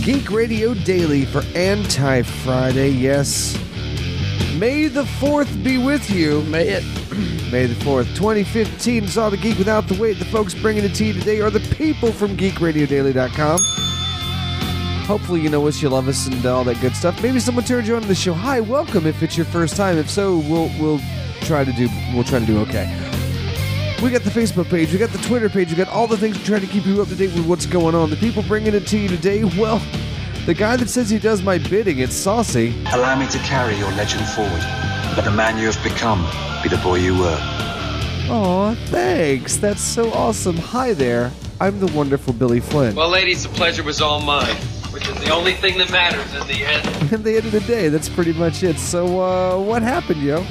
Geek Radio Daily for Anti-Friday. Yes. May the 4th be with you. May it. May the 4th, 2015. It's all the geek without the weight. The folks bringing it to you today are the people from GeekRadioDaily.com. Hopefully you know us, you love us, and all that good stuff. Maybe someone turned you on to the show. Hi, welcome if it's your first time. If so, we'll try to do okay. We got the Facebook page, we got the Twitter page, we got all the things to try to keep you up to date with what's going on. The people bringing it to you today, well, the guy that says he does my bidding, it's Saucy. Allow me to carry your legend forward. Let the man you have become be the boy you were. Aw, thanks. That's so awesome. Hi there. I'm the wonderful Billy Flynn. Well, ladies, the pleasure was all mine, which is the only thing that matters in the end. At the end of the day, that's pretty much it. So, what happened, yo?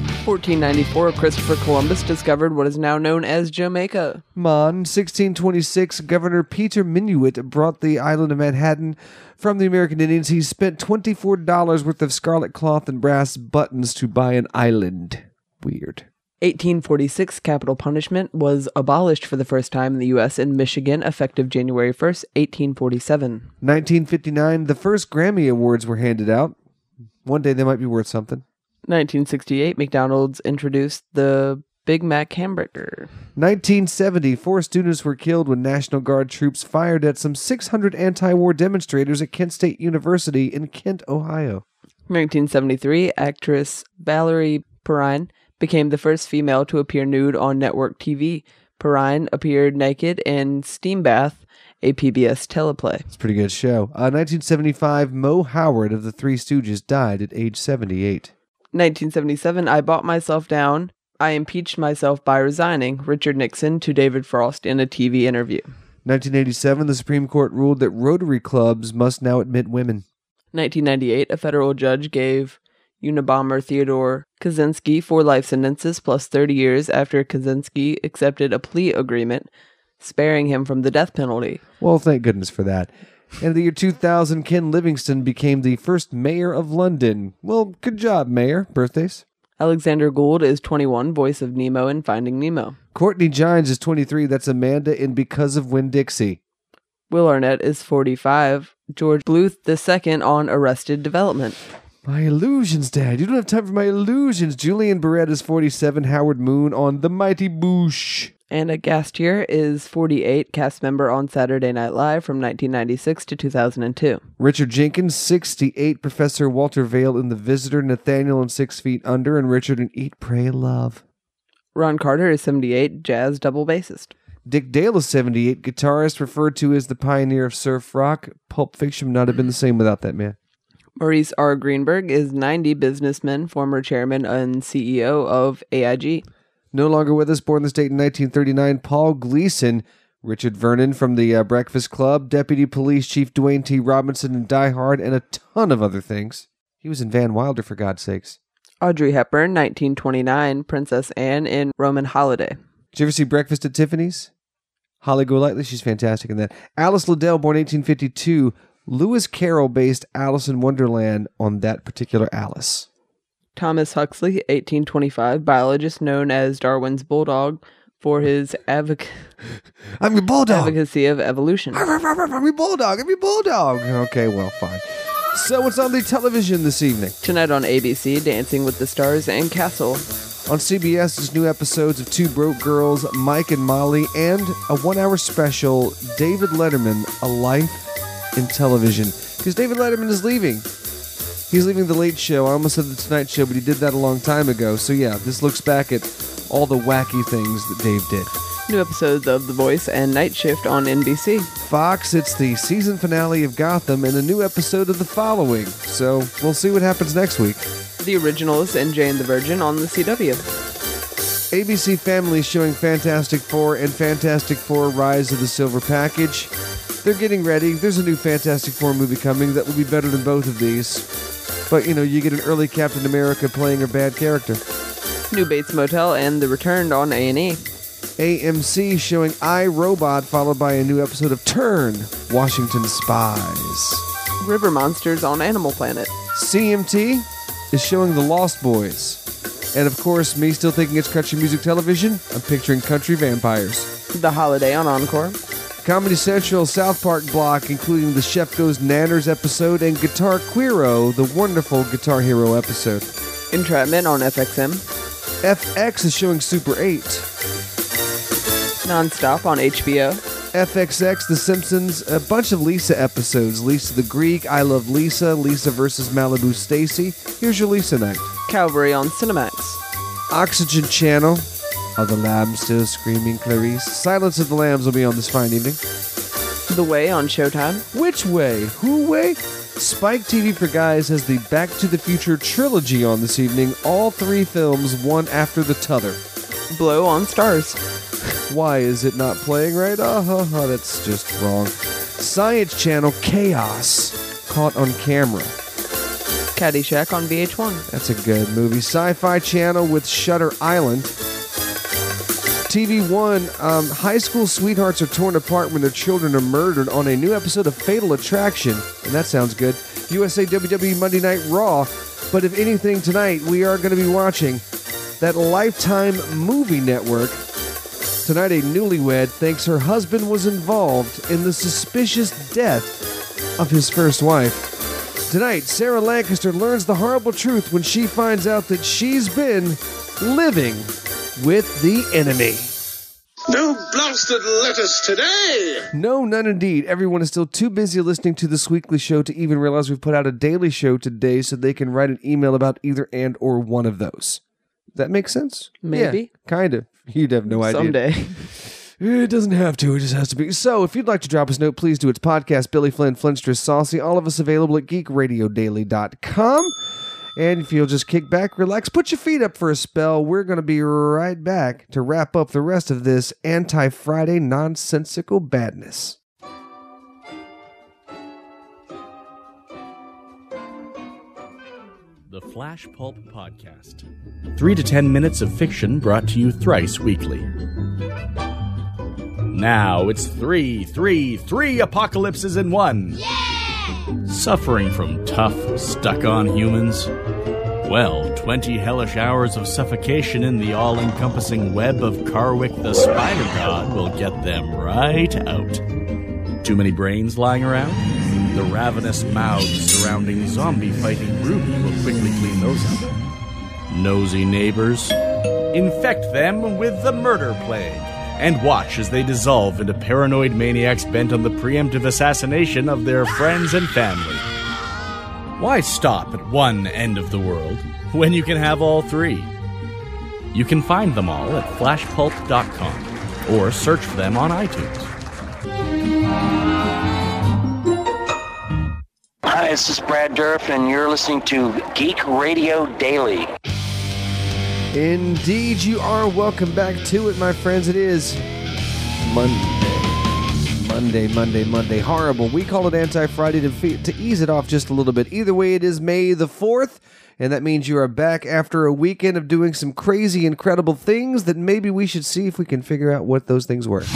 1494, Christopher Columbus discovered what is now known as Jamaica. Mon, 1626, Governor Peter Minuit brought the island of Manhattan from the American Indians. He spent $24 worth of scarlet cloth and brass buttons to buy an island. Weird. 1846, capital punishment was abolished for the first time in the U.S. in Michigan, effective January 1st, 1847. 1959, the first Grammy Awards were handed out. One day they might be worth something. 1968, McDonald's introduced the Big Mac hamburger. 1970, 4 students were killed when National Guard troops fired at some 600 anti-war demonstrators at Kent State University in Kent, Ohio. 1973, actress Valerie Perrine became the first female to appear nude on network TV. Perrine appeared naked in Steam Bath, a PBS teleplay. It's a pretty good show. 1975, Mo Howard of the Three Stooges died at age 78. 1977, I bought myself down. I impeached myself by resigning. Richard Nixon to David Frost in a TV interview. 1987, the Supreme Court ruled that Rotary clubs must now admit women. 1998, a federal judge gave Unabomber Theodore Kaczynski 4 life sentences plus 30 years after Kaczynski accepted a plea agreement, sparing him from the death penalty. Well, thank goodness for that. In the year 2000, Ken Livingstone became the first mayor of London. Well, good job, mayor. Birthdays? Alexander Gould is 21, voice of Nemo in Finding Nemo. Courtney Gines is 23. That's Amanda in Because of Winn-Dixie. Will Arnett is 45. George Bluth II on Arrested Development. My illusions, Dad. You don't have time for my illusions. Julian Barrett is 47. Howard Moon on The Mighty Boosh. Anna Gastier is 48, cast member on Saturday Night Live from 1996 to 2002. Richard Jenkins, 68, Professor Walter Vale in The Visitor, Nathaniel in 6 Feet Under, and Richard in Eat, Pray, Love. Ron Carter is 78, jazz double bassist. Dick Dale is 78, guitarist referred to as the pioneer of surf rock. Pulp Fiction would not have been the same without that man. Maurice R. Greenberg is 90, businessman, former chairman and CEO of AIG. No longer with us, born in the state in 1939, Paul Gleason, Richard Vernon from the Breakfast Club, Deputy Police Chief Dwayne T. Robinson in Die Hard, and a ton of other things. He was in Van Wilder, for God's sakes. Audrey Hepburn, 1929, Princess Anne in Roman Holiday. Did you ever see Breakfast at Tiffany's? Holly Golightly, she's fantastic in that. Alice Liddell, born 1852, Lewis Carroll based Alice in Wonderland on that particular Alice. Thomas Huxley, 1825, biologist known as Darwin's bulldog for his I'm your bulldog. advocacy of evolution. I'm your bulldog. I'm your bulldog. Okay, well, fine. So what's on the television this evening? Tonight on ABC, Dancing with the Stars and Castle. On CBS, there's new episodes of Two Broke Girls, Mike and Molly, and a 1-hour special, David Letterman, A Life in Television. Because David Letterman is leaving. He's leaving The Late Show. I almost said The Tonight Show, but he did that a long time ago. So yeah, this looks back at all the wacky things that Dave did. New episodes of The Voice and Night Shift on NBC. Fox, it's the season finale of Gotham and a new episode of The Following. So we'll see what happens next week. The Originals and Jane the Virgin on the CW. ABC Family is showing Fantastic Four and Fantastic Four Rise of the Silver Package. They're getting ready. There's a new Fantastic Four movie coming that will be better than both of these. But, you know, you get an early Captain America playing a bad character. New Bates Motel and The Returned on A&E. AMC showing I, Robot, followed by a new episode of Turn, Washington Spies. River Monsters on Animal Planet. CMT is showing The Lost Boys. And of course, me still thinking it's country music television, I'm picturing country vampires. The Holiday on Encore. Comedy Central South Park block, including the Chef Goes Nanners episode and Guitar Queero, the wonderful Guitar Hero episode. Entrapment on FXM. FX is showing Super 8. Nonstop on HBO. FXX, The Simpsons, a bunch of Lisa episodes. Lisa the Greek, I Love Lisa, Lisa vs. Malibu Stacy. Here's your Lisa night. Calvary on Cinemax. Oxygen Channel. Are the lambs still screaming, Clarice? Silence of the Lambs will be on this fine evening. The Way on Showtime. Which way? Who way? Spike TV for Guys has the Back to the Future trilogy on this evening. All 3 films, one after the t'other. Blow on Stars. Why is it not playing right? That's just wrong. Science Channel Chaos. Caught on Camera. Caddyshack on VH1. That's a good movie. Sci-Fi Channel with Shutter Island. TV One, high school sweethearts are torn apart when their children are murdered on a new episode of Fatal Attraction. And that sounds good. USA WWE Monday Night Raw. But if anything tonight, we are going to be watching that Lifetime movie network. Tonight, a newlywed thinks her husband was involved in the suspicious death of his first wife. Tonight, Sarah Lancaster learns the horrible truth when she finds out that she's been living with the enemy. No blasted letters today! No, none indeed. Everyone is still too busy listening to this weekly show to even realize we've put out a daily show today so they can write an email about either and or one of those. That makes sense? Maybe. Yeah, kind of. You'd have no idea. Someday. It doesn't have to. It just has to be. So, if you'd like to drop us a note, please do. It's podcast Billy Flynn, Flintstress Saucy. All of us available at geekradiodaily.com. And if you'll just kick back, relax, put your feet up for a spell, we're going to be right back to wrap up the rest of this Anti-Friday nonsensical badness. The Flash Pulp Podcast. 3 to 10 minutes of fiction brought to you thrice weekly. Now it's three apocalypses in one. Yeah! Suffering from tough, stuck-on humans? Well, 20 hellish hours of suffocation in the all-encompassing web of Karwik the Spider God will get them right out. Too many brains lying around? The ravenous mouths surrounding zombie-fighting Ruby will quickly clean those up. Nosy neighbors? Infect them with the murder plague, and watch as they dissolve into paranoid maniacs bent on the preemptive assassination of their friends and family. Why stop at one end of the world when you can have all 3? You can find them all at flashpulp.com or search for them on iTunes. Hi, this is Brad Dourif, and you're listening to Geek Radio Daily. Indeed, you are. Welcome back to it, my friends. It is Monday. Horrible. We call it Anti-Friday to ease it off just a little bit. Either way, it is May the 4th, and that means you are back after a weekend of doing some crazy, incredible things that maybe we should see if we can figure out what those things were.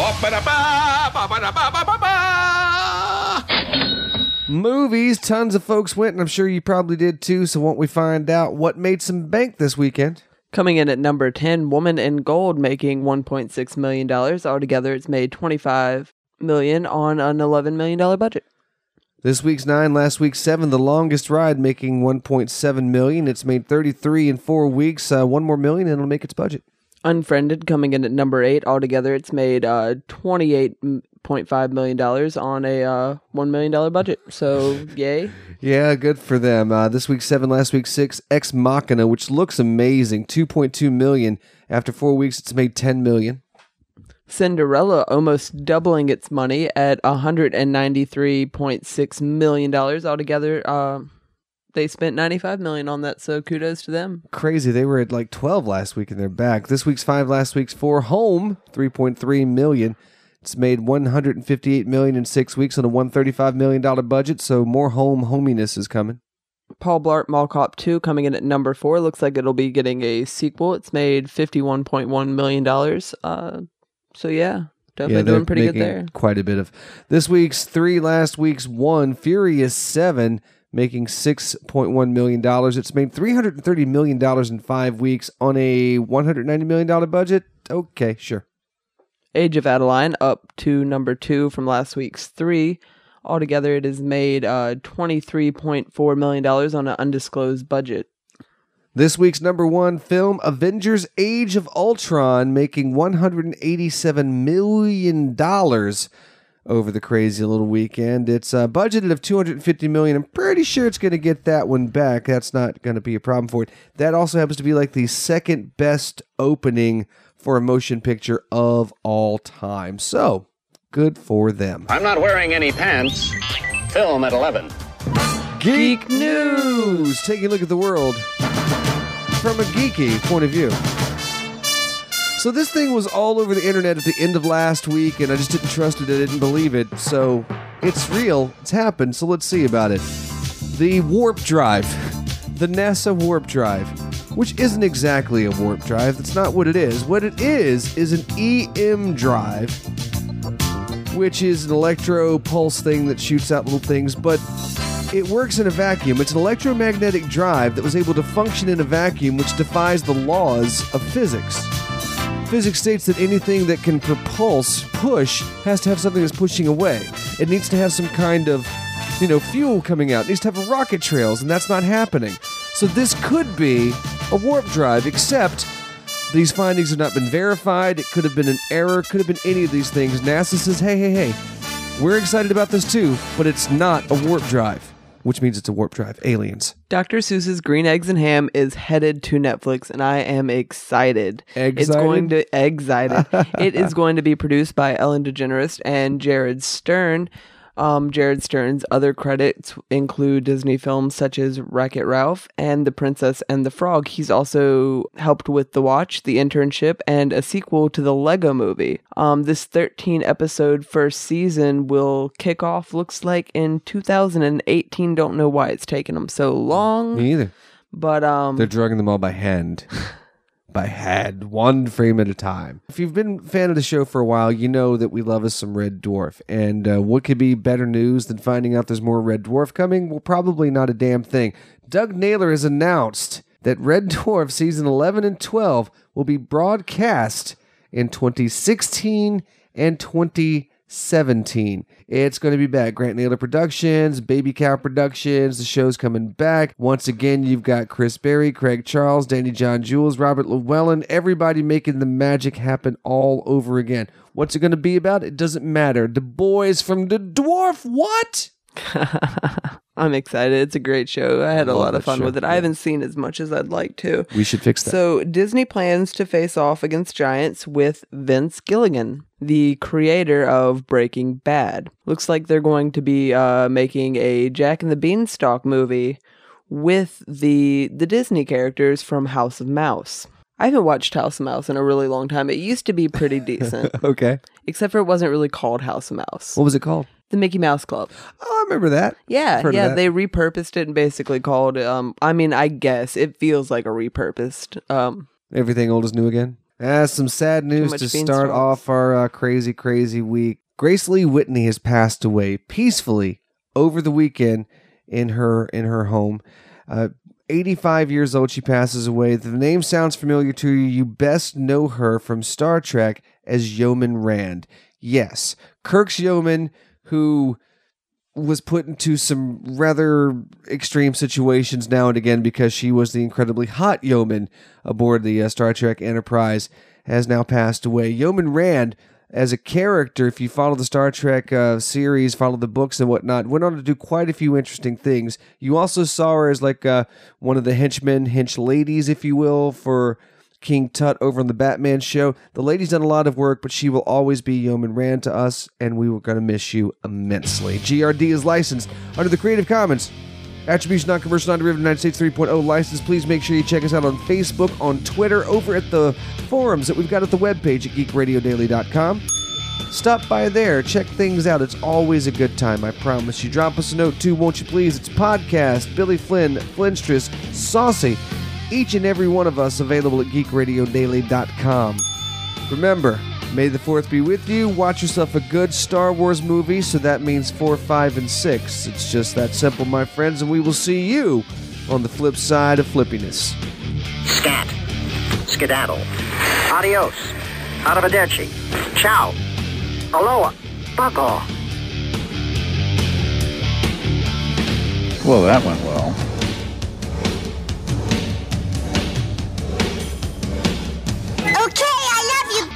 Movies, tons of folks went, and I'm sure you probably did too, so won't we find out what made some bank this weekend? Coming in at number 10, Woman in Gold, making $1.6 million. Altogether, it's made $25 million on an $11 million budget. This week's 9, last week's 7, The Longest Ride, making $1.7 million. It's made $33 in 4 weeks. One more million, and it'll make its budget. Unfriended, coming in at number 8. Altogether, it's made $28.5 million on a $1 million budget. So, yay. Yeah, good for them. This week's 7, last week's 6, Ex Machina, which looks amazing, $2.2 million. After 4 weeks, it's made $10 million. Cinderella almost doubling its money at $193.6 million. Altogether, they spent $95 million on that, so kudos to them. Crazy. They were at like 12 last week and they're back. This week's 5, last week's 4, Home, $3.3 million. It's made $158 million in 6 weeks on a $135 million budget, so more hominess is coming. Paul Blart Mall Cop 2 coming in at number 4. Looks like it'll be getting a sequel. It's made $51.1 million. So yeah, definitely doing pretty good there. Quite a bit of. This week's 3, last week's 1, Furious 7, making $6.1 million. It's made $330 million in 5 weeks on a $190 million budget. Okay, sure. Age of Adeline, up to number 2 from last week's 3. Altogether, it has made $23.4 million on an undisclosed budget. This week's number 1 film, Avengers Age of Ultron, making $187 million over the crazy little weekend. It's budgeted of $250 million. I'm pretty sure it's going to get that one back. That's not going to be a problem for it. That also happens to be like the second best opening for a motion picture of all time. So, good for them. I'm not wearing any pants. Film at 11. Geek News! Taking a look at the world from a geeky point of view. So this thing was all over the internet at the end of last week, and I just didn't trust it. I didn't believe it. So it's real. It's happened. So let's see about it. The warp drive. The NASA warp drive. Which isn't exactly a warp drive. That's not what it is. What it is an EM drive, which is an electro pulse thing that shoots out little things, but it works in a vacuum. It's an electromagnetic drive that was able to function in a vacuum, which defies the laws of physics. Physics states that anything that can push, has to have something that's pushing away. It needs to have some kind of, fuel coming out. It needs to have rocket trails, and that's not happening. So this could be a warp drive, except these findings have not been verified. It could have been an error, could have been any of these things. NASA says, hey, we're excited about this too, but it's not a warp drive, which means it's a warp drive. Aliens. Dr. Seuss's Green Eggs and Ham is headed to Netflix, and I am excited. It is going to be produced by Ellen DeGeneres and Jared Stern. Jared Stern's other credits include Disney films such as Wreck-It Ralph and The Princess and the Frog. He's also helped with The Watch, The Internship, and a sequel to the Lego Movie. This 13-episode first season will kick off, looks like, in 2018. Don't know why it's taken them so long. Me either. But they're drugging them all by hand. One frame at a time. If you've been a fan of the show for a while, you know that we love us some Red Dwarf. And what could be better news than finding out there's more Red Dwarf coming? Well, probably not a damn thing. Doug Naylor has announced that Red Dwarf Season 11 and 12 will be broadcast in 2016 and 2017. It's going to be back. Grant Naylor Productions, Baby Cow Productions, the show's coming back. Once again, you've got Chris Berry, Craig Charles, Danny John Jules, Robert Llewellyn, everybody making the magic happen all over again. What's it going to be about? It doesn't matter. The boys from the Dwarf, what? I'm excited. It's a great show. I had a lot of fun with it. Yeah. I haven't seen as much as I'd like to. We should fix that. So Disney plans to face off against giants with Vince Gilligan, the creator of Breaking Bad. Looks like they're going to be making a Jack and the Beanstalk movie with the Disney characters from House of Mouse. I haven't watched House of Mouse in a really long time. It used to be pretty decent. Okay. Except for it wasn't really called House of Mouse. What was it called? The Mickey Mouse Club. Oh, I remember that. Yeah, Heard of that. they repurposed it and basically called it, I guess it feels like a repurposed. Everything old is new again. Some sad news to start off our crazy, crazy week. Grace Lee Whitney has passed away peacefully over the weekend in her home. 85 years old, she passes away. If the name sounds familiar to you, you best know her from Star Trek as Yeoman Rand. Yes, Kirk's Yeoman, who was put into some rather extreme situations now and again because she was the incredibly hot yeoman aboard the Star Trek Enterprise, has now passed away. Yeoman Rand, as a character, if you follow the Star Trek series, follow the books and whatnot, went on to do quite a few interesting things. You also saw her as like one of the hench ladies, if you will, for King Tut over on the Batman show. The lady's done a lot of work, but she will always be Yeoman Rand to us, and we were going to miss you immensely. GRD is licensed under the Creative Commons Attribution, Non-Commercial, Non-Derivative, United States 3.0 license. Please make sure you check us out on Facebook, on Twitter, over at the forums that we've got at the webpage at geekradiodaily.com. Stop by there, check things out. It's always a good time, I promise you. Drop us a note too, won't you please? It's Podcast, Billy Flynn, Flynstress, Saucy, each and every one of us available at geekradiodaily.com. Remember, may the 4th be with you. Watch yourself a good Star Wars movie, so that means 4, 5, and 6. It's just that simple, my friends, and we will see you on the flip side of flippiness. Scat. Skedaddle. Adios. Arrivederci. Ciao. Aloha. Bug off. Well, that went well. Okay, I love you.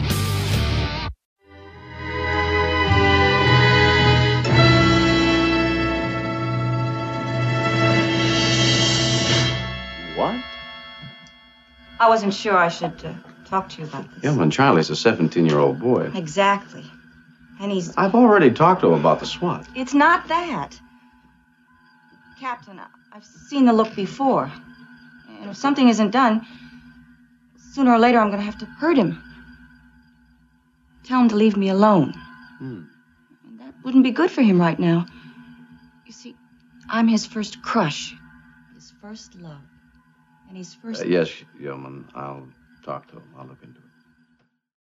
What? I wasn't sure I should talk to you about this. Yeah, when Charlie's a 17-year-old boy. Exactly. And he's... I've already talked to him about the SWAT. It's not that. Captain, I've seen the look before. And if something isn't done, sooner or later I'm going to have to hurt him. Tell him to leave me alone. And that wouldn't be good for him right now. You see, I'm his first crush. His first love. And his first... Yes, Yeoman. I'll talk to him. I'll look into it.